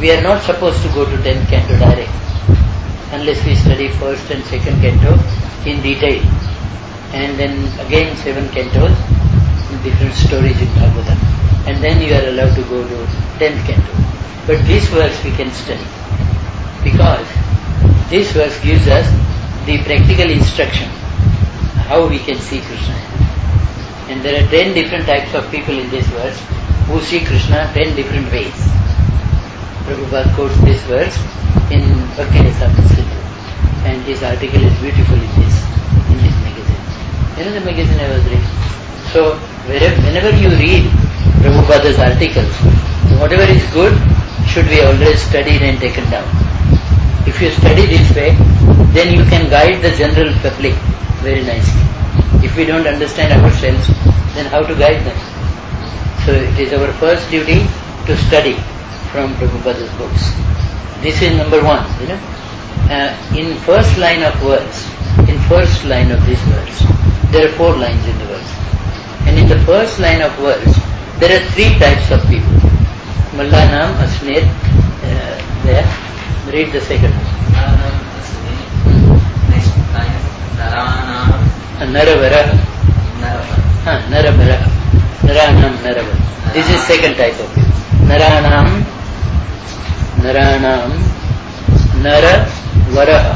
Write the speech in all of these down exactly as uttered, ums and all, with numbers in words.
we are not supposed to go to tenth canto direct, unless we study first and second canto in detail, and then again seven cantos, different stories in Bhagavatam, and then you are allowed to go to tenth canto. But this verse we can study, because this verse gives us the practical instruction how we can see Krishna. And there are ten different types of people in this verse who see Krishna ten different ways. Prabhupada quotes this verse in Bhakti Rasamrita Sindhu, and this article is beautiful in this in this magazine. You know the magazine I was reading. So wherever, whenever you read Prabhupada's articles, whatever is good should be always studied and taken down. If you study this way, then you can guide the general public very nicely. If we don't understand ourselves, then how to guide them? So it is our first duty to study from Prabhupada's books. This is number one, you know. Uh, in first line of verse, in first line of this verse, there are four lines in the verse. And in the first line of verse, there are three types of people. Mallanam, Asnir, uh, there. Read the second one. Mallanam, Asnir. Next line. Naranam. Naravara. Naravara. Ah, Naravara. Naranam, Naravara. This is second type of people. Naranam, Naranam, Naravara.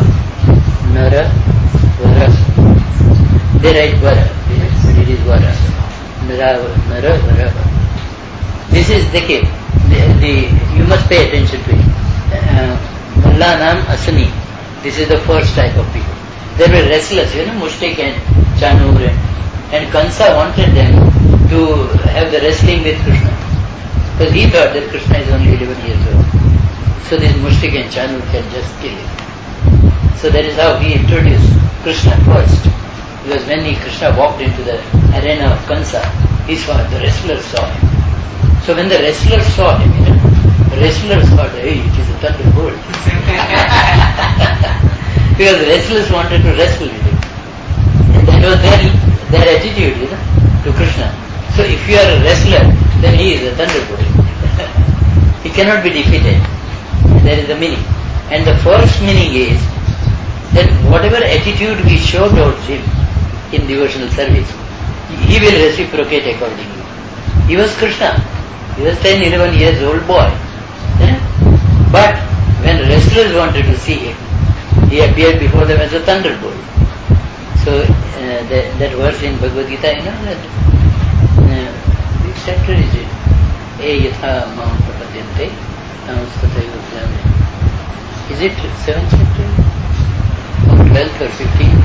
Naravara. They write Vara, but it is Vara. Naravara. This is the case. The, the, you must pay attention to it. Uh, Mullanam Asani. This is the first type of people. They were restless, you know, Mushtik and Chanur, and, and Kansa wanted them to have the wrestling with Krishna, because he thought that Krishna is only eleven years old. So this Mushtik and Chanur can just kill him. So that is how he introduced Krishna first. Because when he, Krishna walked into the arena of Kansa, he saw, the wrestlers saw him. So when the wrestlers saw him, you know, the wrestlers thought, hey, it is a thunderbolt. Because the wrestlers wanted to wrestle with him. And that was their, their attitude, you know, to Krishna. So if you are a wrestler, then he is a thunderbolt. He cannot be defeated. That is the meaning. And the first meaning is that whatever attitude we show towards him in devotional service, he will reciprocate accordingly. He was Krishna. He was ten, eleven years old boy. Yeah? But when wrestlers wanted to see him, he appeared before them as a thunderbolt. So uh, that, that verse in Bhagavad Gita, you know, that, uh, which chapter is it? E yatha mam prapadyante namastataiva jnane. Is it seventh chapter? Or twelfth or fifteenth?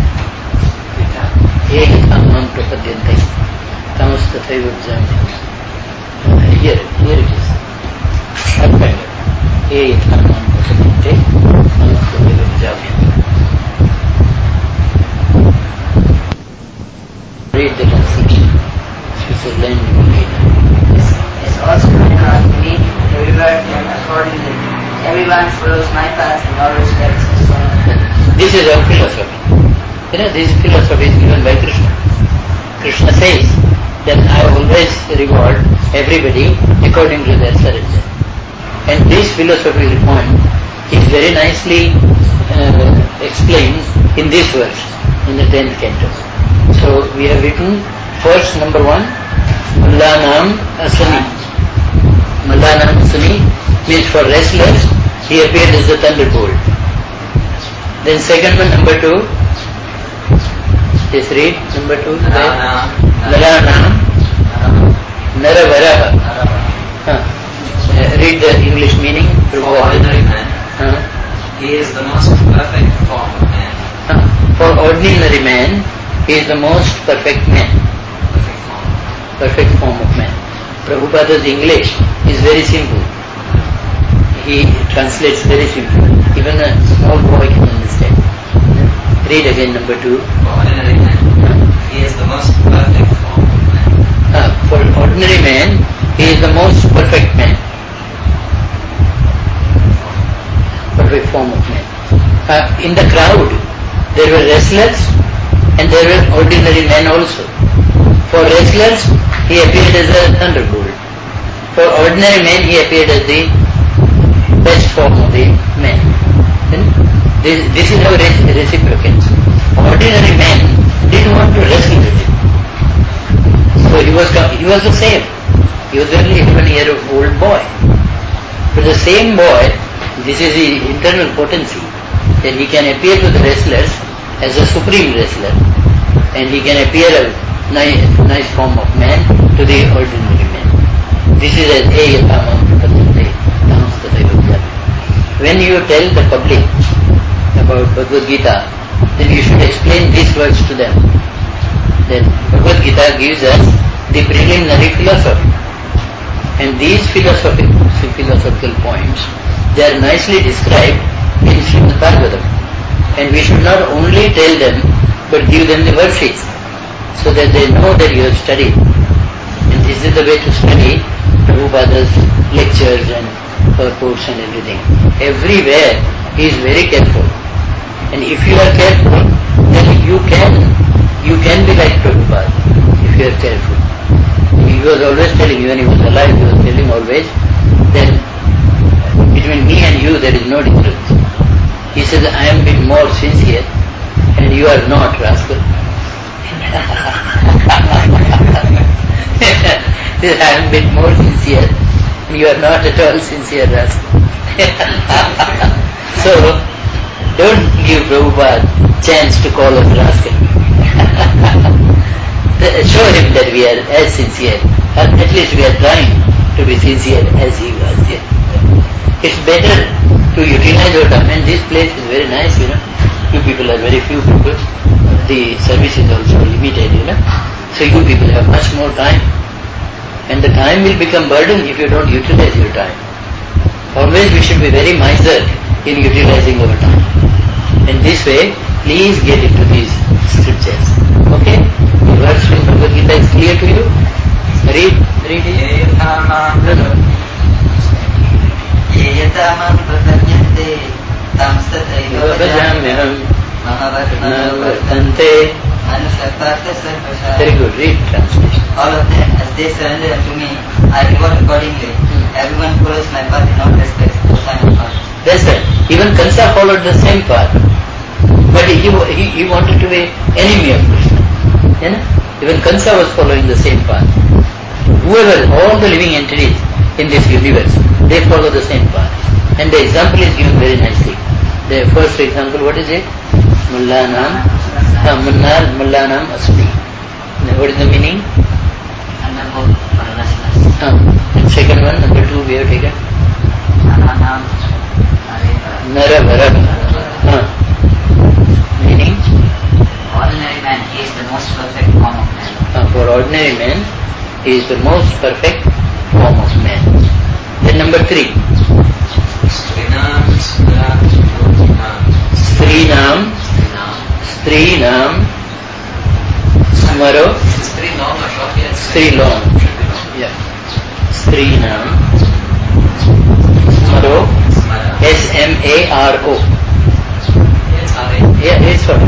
E yatha mam prapadyante namastataiva jnane. Here, here it is. Happened. E yatha mam prapadyante namastataiva jnane. Read the translation. Switzerland, It's also not me, everywhere and accordingly. Everyone follows my path and all respects his son. This is our philosophy. You know, this philosophy is given by Krishna. Krishna says that I always reward everybody according to their surrender. And this philosophical point is very nicely uh, explained in this verse, in the tenth canto. So we have written first number one, Mullanam Asani. Mullanam Asani means for wrestlers, he appeared as the thunderbolt. Then second one, number two, just read number two. Naranam Naravara. Uh, read the English meaning. For ordinary man, uh, he is the most perfect form of man. Uh, for ordinary man, he is the most perfect man. Perfect form. Perfect form of man. Prabhupada's English is very simple. He translates very simple. Even a small boy can understand. Read again number two. For ordinary man, he is the most perfect form of man. Uh, for ordinary man, he is the most perfect man. Perfect form of man. Uh, in the crowd, there were wrestlers and there were ordinary men also. For wrestlers, he appeared as a thunderbolt. For ordinary men, he appeared as the best form of the man. Then this, this is how it reciprocates. Ordinary man didn't want to wrestle with him. So he was he was the same. He was only eleven year old boy. But the same boy, this is the internal potency, that he can appear to the wrestlers as a supreme wrestler, and he can appear a nice, nice form of man to the ordinary man. This is as a yatamam prapatte, tamastadayodya. When you tell the public about Bhagavad Gita, then you should explain these words to them. Then Bhagavad Gita gives us the preliminary philosophy. And these philosophical, philosophical points, they are nicely described in Srimad Bhagavatam. And we should not only tell them, but give them the worksheets, so that they know that you have studied. And this is the way to study Prabhupada's lectures and purports and everything. Everywhere he is very careful. And if you are careful, then you can you can be like Prabhupada, if you are careful. He was always telling you, when he was alive, he was telling always that between me and you there is no difference. He says, I am being more sincere and you are not, rascal. He says, I am a bit more sincere and you are not at all sincere, rascal. So, don't give Prabhupada chance to call us rascal. Show him that we are as sincere, or at least we are trying to be sincere as he was. Yeah. It's better to utilize our time, and this place is very nice, you know. You people are very few people. The service is also limited, you know. So you people have much more time. And the time will become burden if you don't utilize your time. Always we should be very miser in utilizing our time. And this way, please get into these scriptures. Okay? The words from Bhagavad Gita is clear to you? Read, read it. No, no. Yeyatamam prapadyante tamstatayodya Vajamyam mahavartante manusarpartha sarvasha. Very good, read translation. All of them, as they surrender unto me, I reward accordingly. Everyone follows my path in all respects, both I am God. That's right. Even Kansa followed the same path. But he, he, he wanted to be enemy of Krishna. You know? Even Kansa was following the same path. Whoever, all the living entities in this universe, they follow the same path. And the example is given very nicely. The first example, what is it? Mullanam, uh, Munnar Mullanam Asmi. What is the meaning? Uh, and second one, number two, we have taken? Naravara. Uh, meaning? Ordinary man, he is the most perfect form of man. Uh, for ordinary man, he is the most perfect form of man. Then number three. Strinam, Strinam, Strinam, Strinam, Smaro, Strinam, Strinam, Strilom. Yeah. Strinam, Smaro, S M A R O. Yeah, it's what?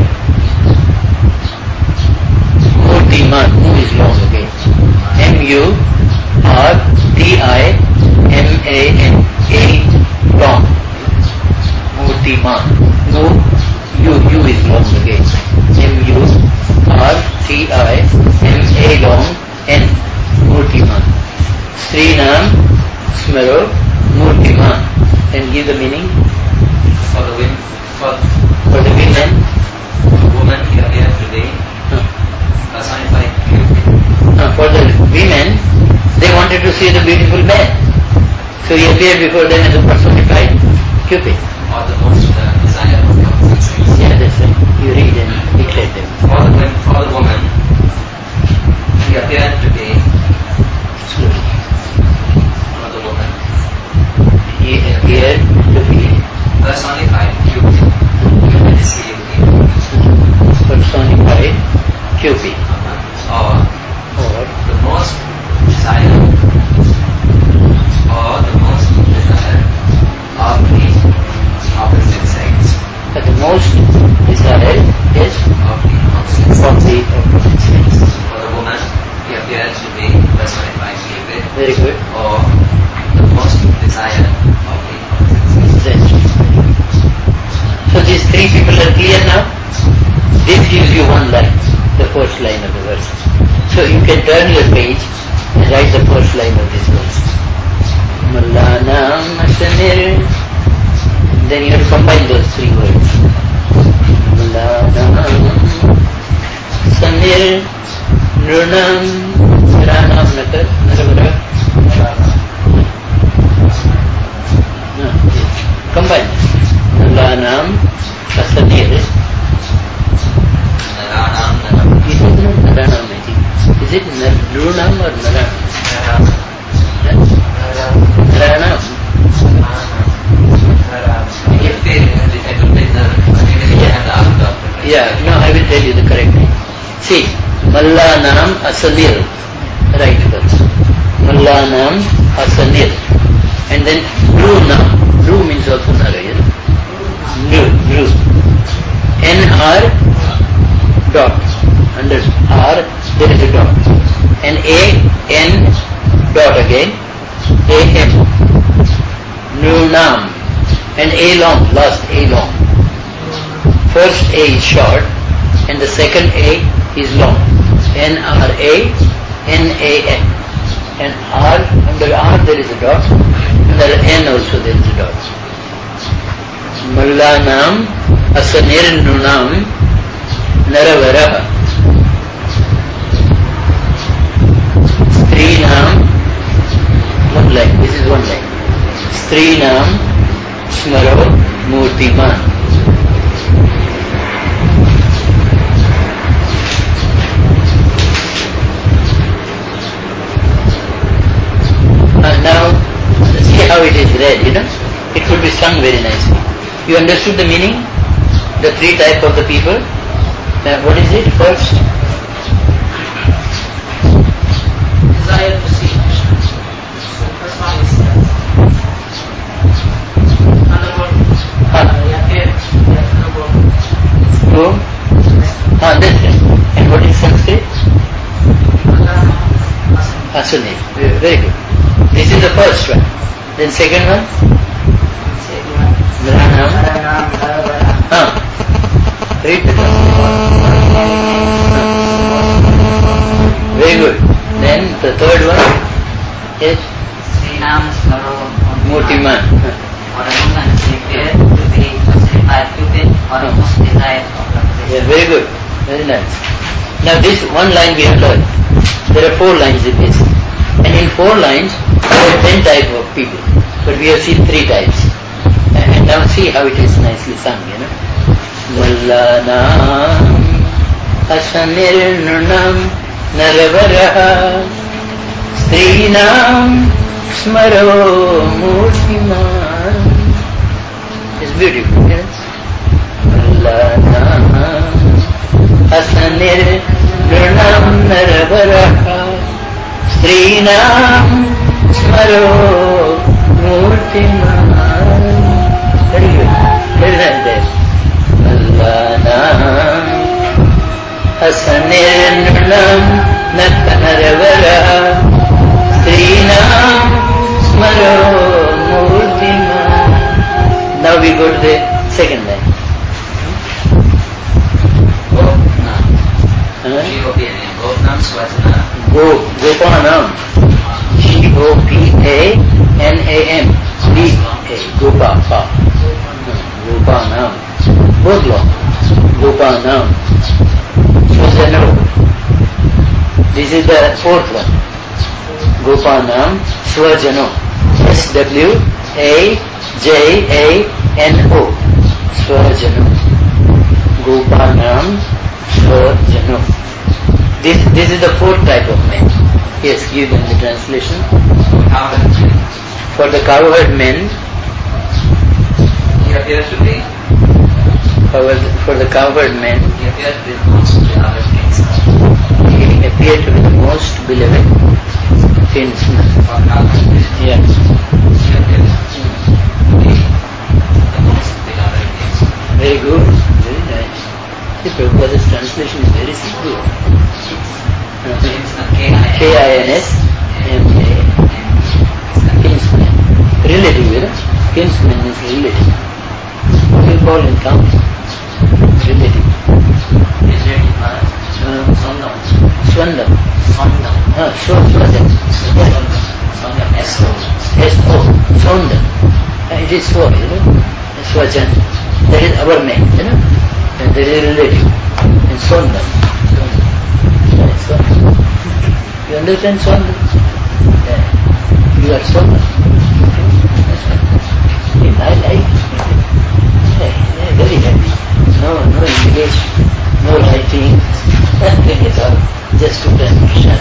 Murtiman, who is long again? M U R T I M A N. A long. Murtiman. No, U, U is long again. M U R T I M A long N. Murtiman. Srinam Smaro Murtiman. And give the meaning? For the women, for, For the women. the woman here, here today, Huh. personified Uh, for the women, they wanted to see the beautiful man. So he appeared before them as a personified Cupid. or the most uh, desire of the opposite sex. Yeah, that's right. You read and declare them. For the, wom- for the woman, he appeared today. Slowly. For the woman, He appeared to be personified Cupid. Cupid is C U P. personified Cupid. Or Or the most desire, or the most desire of the opposite sex. but the most desired is Of the opposite from sex. the opposite sex. For the woman, he appears to be personified Cupid. Very good. Or the most desire of the opposite possessed. So these three people are clear now. This gives you one line, the first line of the verse. So you can turn your page and write the first line of this verse. Mullanam Asanir. Then you have to combine those three words. Mullanam Sanir Nrunam Ranam Nakar Naravara. No, combine. Mullanam Asanir. It is not Naranam, I think. Is it Nrunam or Naranam? Naranam. If they, it will be the, the Yeah, no, I will tell you the correct name. See, Mullanam Asanir. Right first. Mullanam Asanir. And then Nrunam. Nru means also Narayan. Nru, Nru. N R dot. Under R there is a dot. And A N dot again. A M. Nrunam. And A long, last A long. First A is short and the second A is long. N R A N A N. And R, under R there is a dot. Under N also there is a dot. Mullanam Asanir Nrunam Naravaraha. Strinam, one line, this is one line. Strinam Smaro Murtiman. And now, see how it is read, you know? It could be sung very nicely. You understood the meaning? The three types of the people? Now, what is it first? Desire to see Krishna. So the first one is Go. Ah, that's right. And what is Sanskrit? Asuni. Very good. This is the first one. Then second one? Naranam. Ah. Read the Very good. Then the third one? Yes? Srinam Smaro Murtiman. Or a woman prepared to be a Cupid or a most desired of the Yeah, very good. Very nice. Now this one line we have learned. There are four lines in this. And in four lines, there are ten types of people. But we have seen three types. And now see how it is nicely sung, you know. Mullanam Asanir Nrunam Naravaraha Strinam Smaro Murtiman. It's beautiful, you know. Mullanam Asanir Nrunam Naravaraha Strinam Smaro Murtiman. Very good. Very nice there. Mullanam Asanir Nrunam Naravaraha Strinam Smaro Murtiman. Now we go to the second line. Gopnam Swajana. Go, Gopanam. G O P A N A M. B A. Gopa, Pa. Gopanam. Both long. Gopanam. Swajano. This is the fourth one. Gopanam Swajano. S W A J A N O. Swajano. Gopanam Swajano. This this is the fourth type of men. Yes, give them the translation. For the cowherd men, He appears to be, for, for the cowherd men, he appears to be the most beloved kinsman. he appeared to be the most beloved kinsman. For cowherd men, Yeah. he appears to be the most beloved kinsman. Very good, very nice. The Prabhupada's translation is very simple. Kinsman, K K I N S M A. Kinsman. Relative, you know? Kinsman is relative. What do you call in Tamil? Relative. Relative Maharaj. Uh, Sondam. Swandam. Sondam. Ah, Swandam. Sondam. S O. S O. Swandam. Uh, it is Swa, you know. Swajan. That is our name, you know. And that is relative. And Swandam. Swandam. You understand Swandam? Yeah. You are Swandam. I like it. Yeah, yeah, very happy. No, no English, no writing, nothing at all. Just to transmission.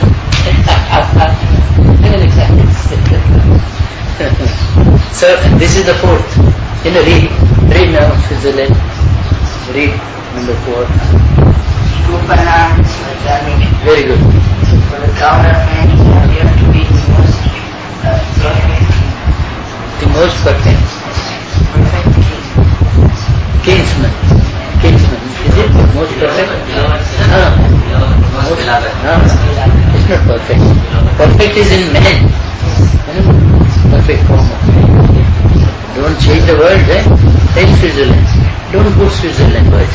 So this is the fourth. You know, read, read now, Switzerland. Read number four. Upana Swajani. Very good. For the government, you have to be the most uh, perfect, The most perfect. perfect king. Kinsman. Kinsman. Is it most perfect? Ah. Most beloved. No, it's not perfect. Perfect is in man. You know, perfect form of man. Don't change the words, eh? Take Switzerland. Don't put Switzerland words.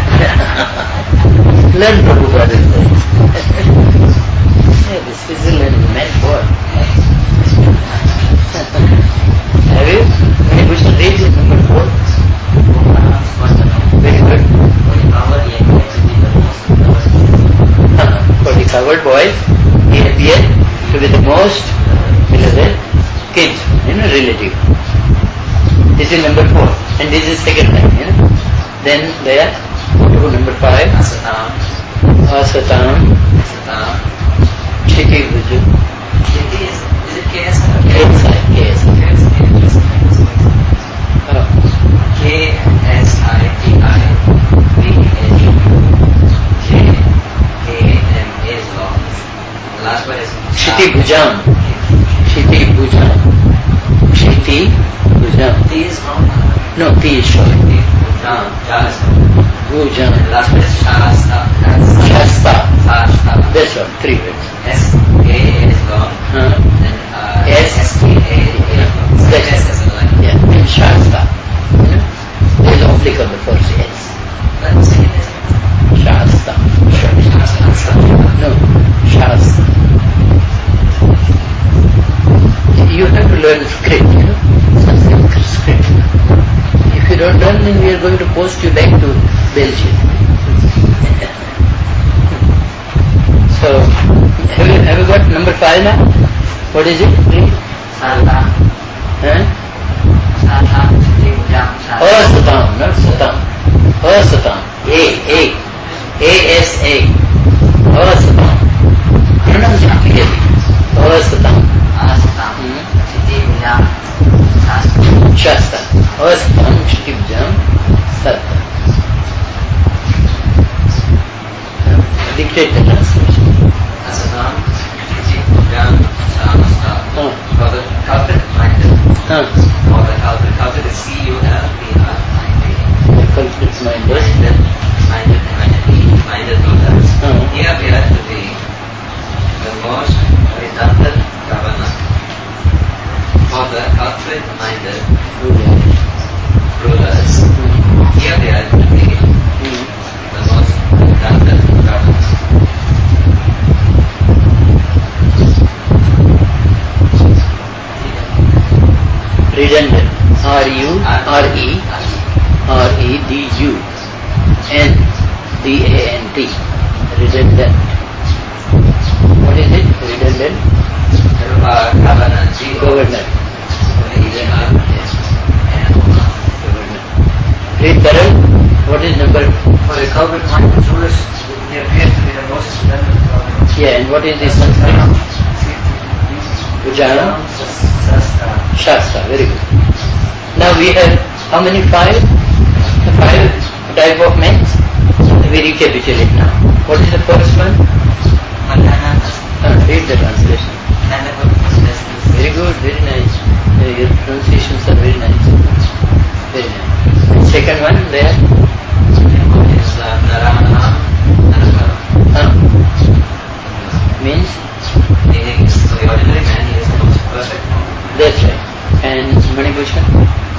Learn Prabhupada's words. Yeah, the Switzerland is meant for. Have you? Maybe we should read it, number four. Very good. For the covered boys, he appeared to be the most beloved kids, you know, relative. This is number four, and this is second time, you know. Then there, to number five, Asatam. Asatam, Asatam. Shiti Bhuju, It is, is it K S I? K S I, K S I. Oh, K S I T I B H J A M A is long. The last word is Shiti Bhujam, Shiti Bhujam, Shiti Bhujam. T is long. No, T is short. Bhujam. Ja is long. Bhujam, The last word is Shasta. Shasta. Shasta. That's all, three words. S A is long. Huh? Then uh, S. S T A is long. That's S is long. Yeah, and Shasta. You know, there is oblique on the first S. But the second is Shasta. Shasta. No, Shasta. You have to learn script, you know, Sanskrit script. If you don't learn, then we are going to post you back to Belgium. So, have you, have you got number five now? What is it, please? Satam. Huh? Satam. Bhujam. Satam. Asatam, not Satam. Asatam. A, A. A S A. Asatam. Pronounce it clearly. Asatam. Asatam. Hmm? Siti Bhujam. Satam. Shasta. Asatam, Shitibjam, Satta. Dictate the translation. Asatam. Jam. Shamasta. Huh. For the culprit minded. Huh. For the culprit. Culprit is C U L P R I D. The culprit minded. Minded. Minded. Minded. Minded rulers. Uh-huh. Here appear to be the most redundant governor. For the culprit minded rulers. Here appear to be the most redundant governor. Redundant. R U R E R E D U N D A N T. Redundant. What is it? Redundant? Uh, governor. G O Governor. H R Yes. N O R. Governor. Read Taral. What is number? For the culprit minded rulers, they appear to be the most redundant government. Yeah, and what is this Sanskrit? Vijayam? Shasta. Shastra. Very good. Now we have how many? Five? Five type of men. We recapitulate now. What is the first one? Mandana. Uh, read the translation. Mandana. Very good, very nice. Uh, your pronunciations are very nice. Very nice. And second one there? Is uh, Narayana. Narayana. Huh? Means? Meaning, so the ordinary man, he is the most perfect. That's right. And Manibhushan?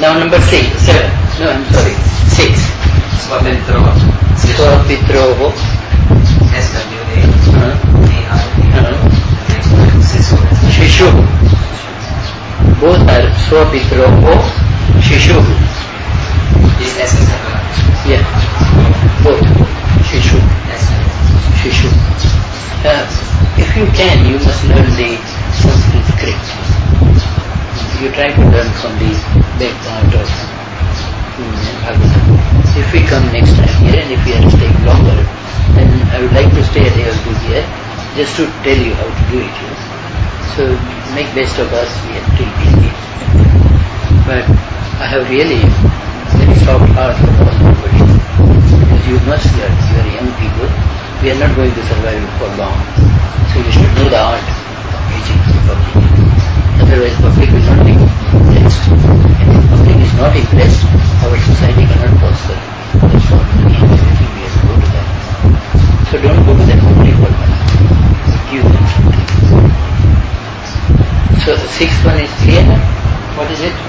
Now number six, seven. No, I'm sorry. Six. Swapitro. Swapitroho. S W A Uh-huh. T R E. Uh-huh. Next one. Sisu. Shishu. Both are Swapitroho, Shishu. Is S is separate. Yeah. Both. Shishu. S. Shishu. Uh, if you can, you must learn the Sanskrit script. You try to learn from the back part of Bhagavatam. If we come next time here and if we are staying longer, then I would like to stay a day or two here just to tell you how to do it. You know. So make best of us, we have till we leave. But I have really very soft heart for all everybody. Because you must learn, you are young people, we are not going to survive for long. So you should know the art of preaching to the public. Otherwise public will not be impressed. And if public is not impressed, our society cannot prosper. That's for money and everything we have to go to that. So don't go to them only for money. Give them something. So the sixth one is clear. What is it?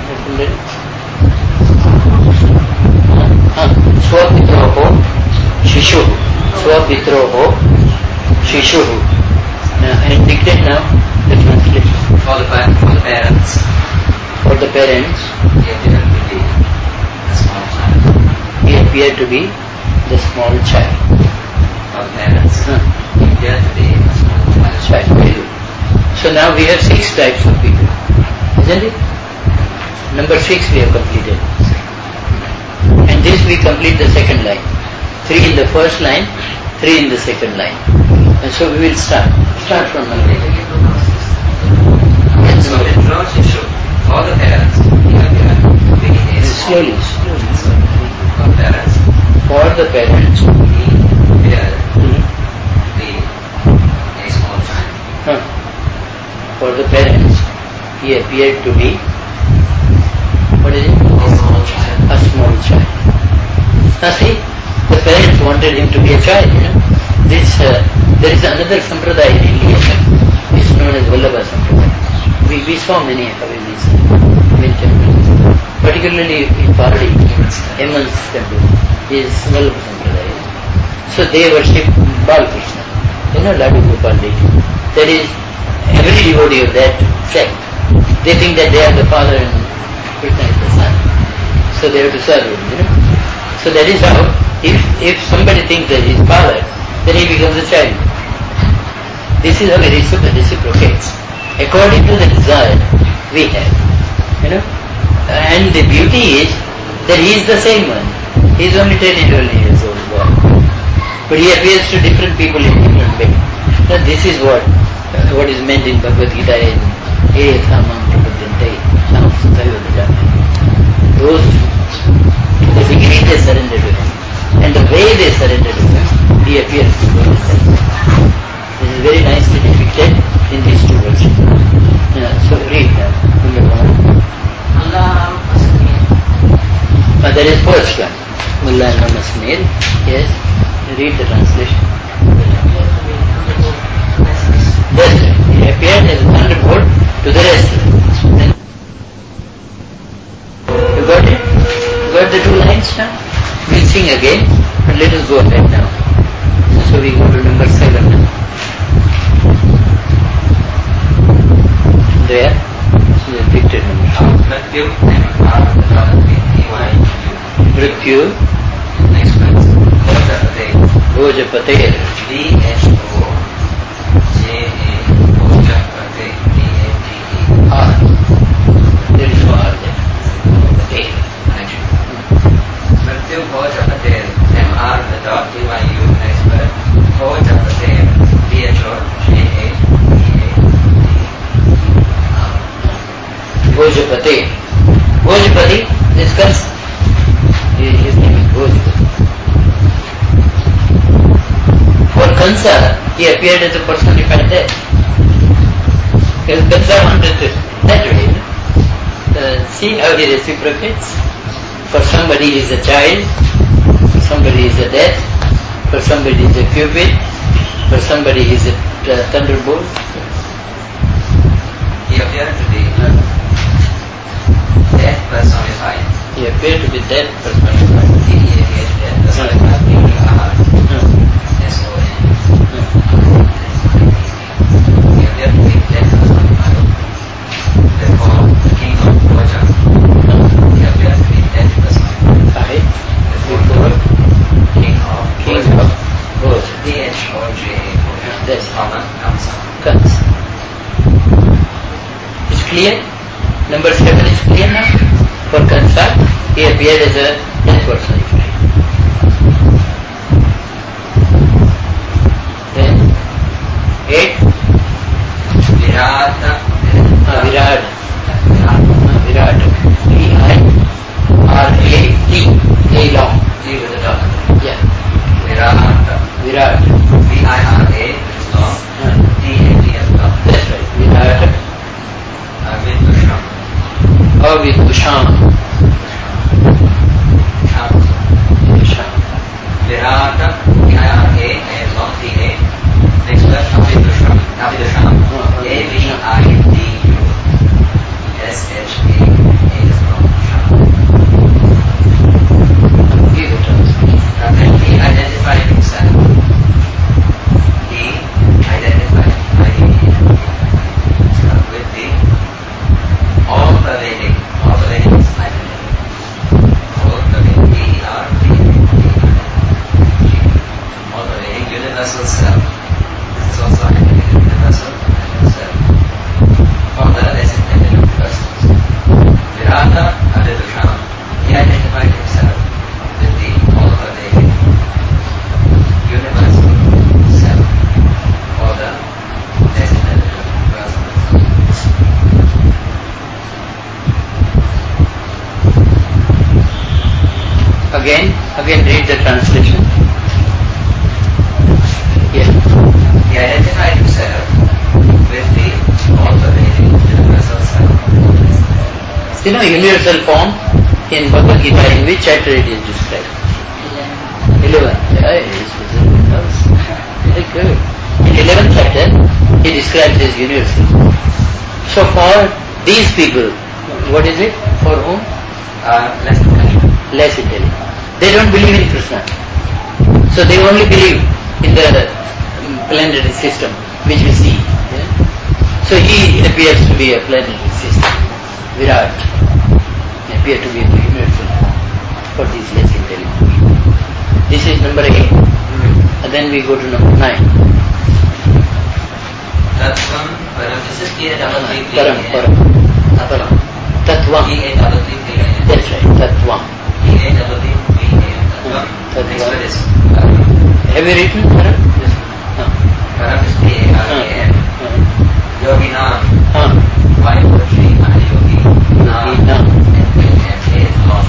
Swapitroho Shishuhu. Swapitroho Shishuhu. Now, and dictate now the translation. For the, pa- for the parents, For the parents, he appeared to be the small child. he appeared to be the small child. For the parents, Huh. he appeared to be a small child. Child. Very good. So now we have six types of people, isn't it? Number six we have completed. And this we complete the second line. Three in the first line, three in the second line. And so we will start. Start from Monday. So it draws Shishu. For the parents, he appeared to be a small Slowly, slowly. For the parents, For the parents, he appeared hmm, to be a small child. huh. For the parents, he appeared to be, what is it? A small child. A small child. Now see, the parents wanted him to be a child, you know. This, uh, there is another sampradaya in India, it's known as Vallabha Sampradaya. We, we saw many Havelis, many temples, particularly in Paradi, Heman's temple, is Vallabha Sampradaya. So they worship Balkrishna, you know, Ladu Gopal Devi. That is, every devotee of that sect, they think that they are the father and Krishna is the son. So they have to serve him, you know. So that is how, if, if somebody thinks that he is father, then he becomes a child. This is how it reciprocates. According to the desire we have, you know. And the beauty is that he is the same one. He is only ten, twelve years old boy. But he appears to different people in different ways. Now this is what uh, what is meant in Bhagavad Gita in He Thamam Prabhuddhante Sam Sutaiva Vijana. Those to the degree they surrender to him and the way they surrender to him, he appears to them. This is very nicely depicted in these two verses. Yeah, so read now. Allah Asmir. Uh, that is first one. Mullah Namasmir. Yes. Read the translation. That's right. He appeared as a thunderbolt to the rest of them. You got it? You got the two lines now? We'll sing again, but let us go ahead now. So we go to number seven now. There, the dictated number. Mrityu and Bharatadati, E Y U. Mrityu, Next one. Bhojapate. Bhojapate, B H O J A Bhojapate. B A T E. R. There is no R there. Pate. Mrityu Bhojapate. M R the dot T Y U. Next word. Bhojapate. B H O J A P A T E. Bhojapate. Bhojapati, this Kansa. His name is Bhojapati. For Kansa, he appeared as a personified death. Because Kansa wanted to, that way. Uh, see how he reciprocates? For somebody he is a child, for somebody he is a death, for somebody he is a cupid, for somebody he is a uh, thunderbolt. He appeared to be death personified. He appeared to be that personified. He appeared to that personified being God. S O N. He appeared to be that personified. Therefore, the king of Roja. He appeared to be that personified. Before king of King of Roja. P H O J A. That's common Kamsa. Kansa. It's clear? Number seven is clear now? For Kansa, he appeared as a death personified. Then, eight, Virata. uh, Virat. Uh, Virat. V I R A T. A long. T with the dot. Yeah. Virata. Virat. V I R A is long. Uh, T A T is long. that's right. Virat. Avidusham. Avidusham. Sham. Sham. Virata. V I R A is long. T A. Next word Avidusham. Avidusham. A V I D U S H A is long. Sham. Give it to us. And then he identified himself. He identified himself with the all-pervading, all-pervading is identity. All-pervading, E R P all-pervading universal self. This is also identity, universal self. Of the less intelligent persons. Virata Avidusham, he identified himself with the all-pervading universal self or the less intelligent persons. Again, again read the translation. Yes. He identified himself with the all-pervading universal self. You know, universal form in Bhagavad Gita, in which chapter it is described? Eleven. Yes, very good. In eleventh chapter, he describes this universal form. So for these people, what is it? For whom? Uh, less intelligent. Less intelligent. They don't believe in Krishna. So they only believe in the um, planetary system which we see. Yeah? So he appears to be a planetary system. Virat appears to be a universal form for these less intelligent people. This is number eight. And then we go to number nine. Tattvam Param. This is T A double T T. Param, Param. Param. Tattvam. T A double T T. That's right, Tattvam. T A double T T. Tattvam. Next word is Param. Have you written Param? Yes. No. Param is P A R A M. Yoginam. Huh. Y O G I Yogi. Nam. Yoginam. And A is long.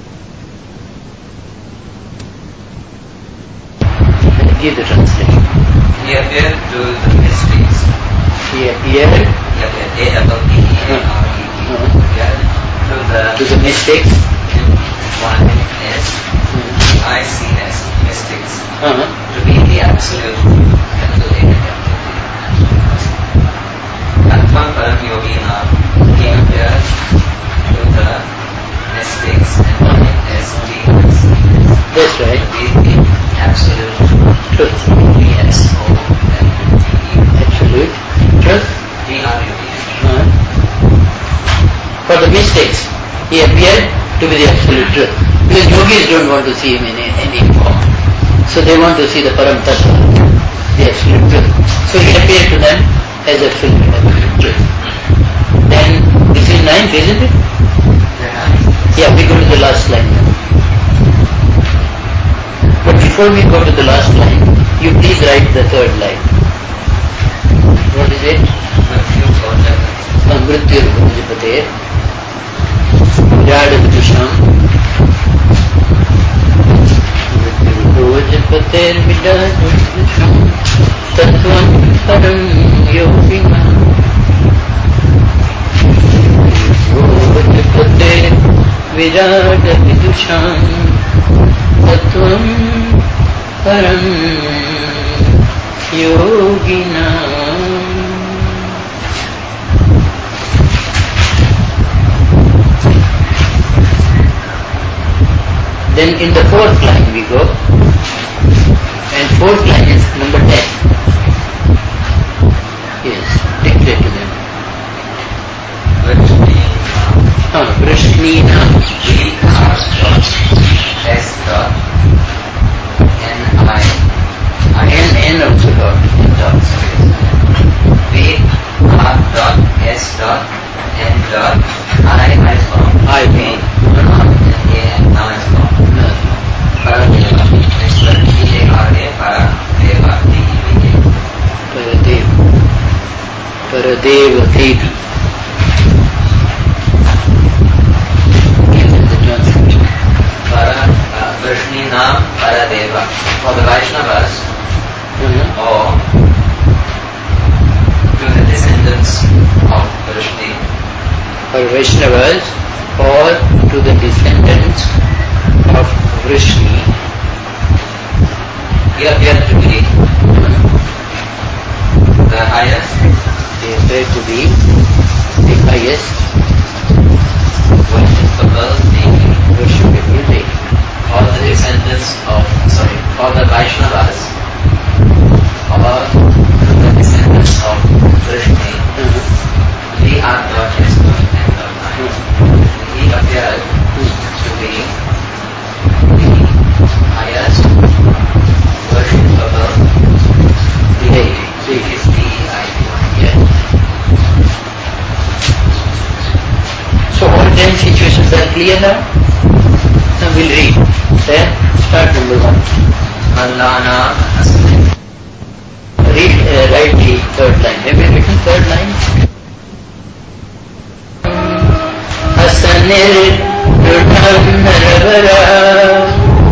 Give the translation. He appeared to the mystics. He appeared He appeared, A double P E A R E D. Appeared to the to the mystics. one S I C S, mystics, Uh-huh. to be the absolute calculated activity. Tattvam Param Yoginam, he appeared to the mystics and one S T S. That's To right. be the absolute Truth. E S O L T E. Absolute truth. T R U T. Uh-huh. For the mystics, he appeared to be the absolute truth. Because yogis don't want to see him in any form. So they want to see the Param Tattva, the absolute truth. So he appeared to them as absolute, absolute truth. Then, this is ninth, isn't it? Yeah, we go to the last line now. But before we go to the last line, you please write the third line. What is it? Mrityur Bhojapate Virad Vidusham Bhojapate Virad Vidusham Tattvam Param Yoginam Bhojapate Virad Vidusham Tattvam Param Yoginam. Then in the fourth line we go, and fourth line is number ten. Yes, dictate to them. Ah, Vrishneena. V R dot S dot N I. N, N also dot. Dot, sorry. V R dot S dot N dot I I is long. I V A and now is long. No. Paradeva. Next one P A R A Paradeva. D E V A. Paradev. Paradeva Devi. Give them the translation. Para uh, Vrishneena Paradeva. For the Vaishnavas, Uh-huh. or to the descendants of Vrishni, For Vaishnavas or to the descendants of Vrishni, he appeared to be the highest, they appear to be the highest worshipable deity. worshipable deity. All the descendants of, sorry, all the Vaishnavas, or the descendants of Vrishni, Uh-huh. we are not his and not mine. He appeared to be the highest worshipable deity. He is D E I T Y. Yeah. So all ten situations are clear now? Now we'll read. There, start number one. Allana Asmi. Read, uh, write the third line. Have you written third line? Asanir Nurdam Naravara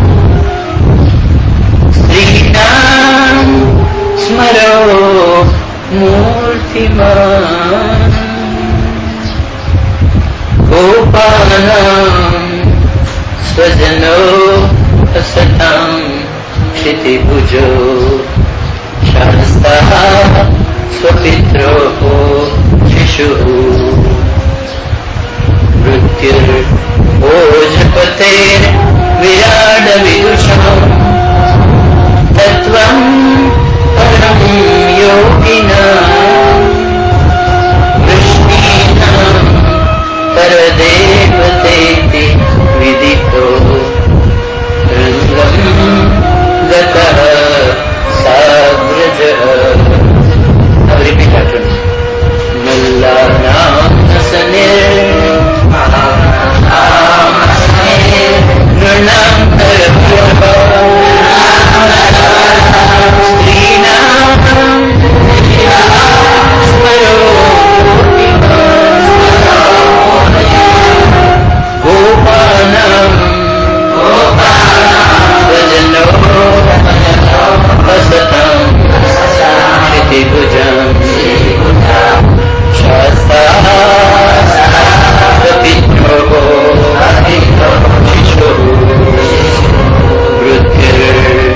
Srinam Smaro Murtiman Gopanam Swajano Asatam Kshiti Pujo Shasta Swapitro Shishu Mrityur Ojpater Virada Vidusham Tattvam Param Yoginam Vrishninam Paradevate Vidito Rangam Gataha Sabraja. Now repeat after me. Mallanam Asanir Nurnam Gopanam Vajano Vasatam Shiti Bhujam Shasta Vapitro Shishu Mrityur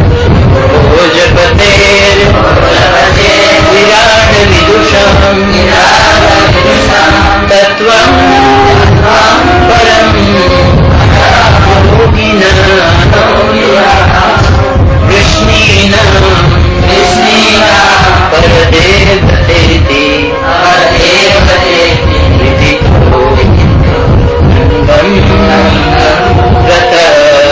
Ojapater Virad Vidusham Tattvam Param Yoginam Vrishninam Paradevate Vidito Rangam Gata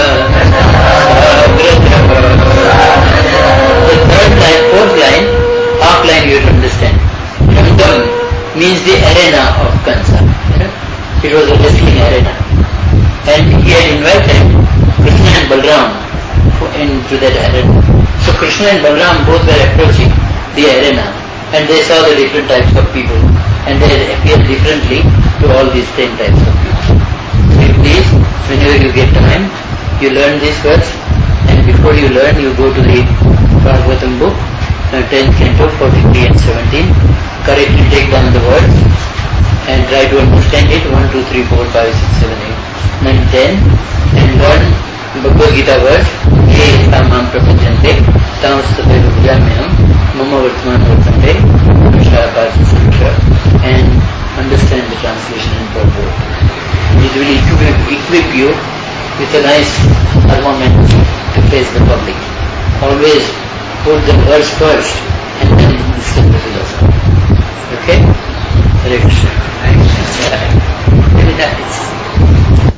The third line, fourth line, half line you will understand. Rangam means the arena of Kansa. It was a wrestling arena. And he had invited Krishna and Balram into that arena. So Krishna and Balram both were approaching the arena and they saw the different types of people and they appeared differently to all these ten types of people. So please, whenever you get time, you learn these words and before you learn you go to the Bhagavatam book, uh, tenth canto, forty-three and seventeen, correctly take down the words and try to understand it, one, two, three, four, five, six, seven, eight, nine, ten, and learn Bhagavad Gita verse, Ye Tamam Prapajante, Tamastapay Vijamyam, Mama Vartman Vartante, Vishapasya, and understand the translation and purport. It will equip, equip you with a nice armament to face the public. Always put the verse first and then discuss the philosophy. Okay? Hare Krishna. Very nice.